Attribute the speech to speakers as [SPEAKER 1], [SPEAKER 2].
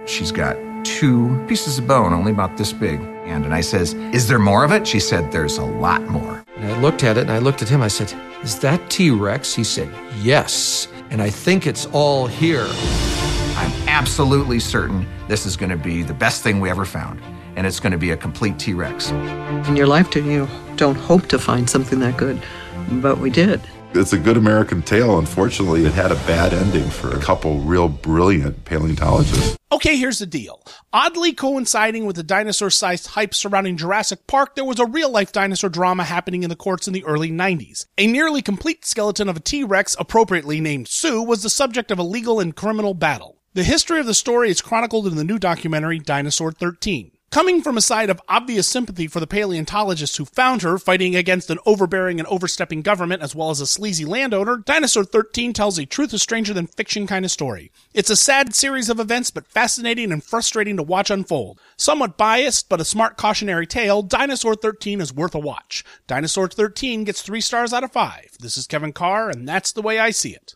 [SPEAKER 1] She's got 2 pieces of bone, only about this big. And I says, is there more of it? She said, there's a lot more.
[SPEAKER 2] And I looked at it, and I looked at him. I said, is that T-Rex? He said, yes. And I think it's all here.
[SPEAKER 1] I'm absolutely certain this is going to be the best thing we ever found. And it's going to be a complete T-Rex.
[SPEAKER 3] In your lifetime, you don't hope to find something that good, but we did.
[SPEAKER 4] It's a good American tale. Unfortunately, it had a bad ending for a couple real brilliant paleontologists.
[SPEAKER 5] Okay, here's the deal. Oddly coinciding with the dinosaur-sized hype surrounding Jurassic Park, there was a real-life dinosaur drama happening in the courts in the early 90s. A nearly complete skeleton of a T-Rex, appropriately named Sue, was the subject of a legal and criminal battle. The history of the story is chronicled in the new documentary Dinosaur 13. Coming from a side of obvious sympathy for the paleontologists who found her, fighting against an overbearing and overstepping government as well as a sleazy landowner, Dinosaur 13 tells a truth-is-stranger-than-fiction kind of story. It's a sad series of events, but fascinating and frustrating to watch unfold. Somewhat biased, but a smart cautionary tale, Dinosaur 13 is worth a watch. Dinosaur 13 gets 3 stars out of 5. This is Kevin Carr, and that's the way I see it.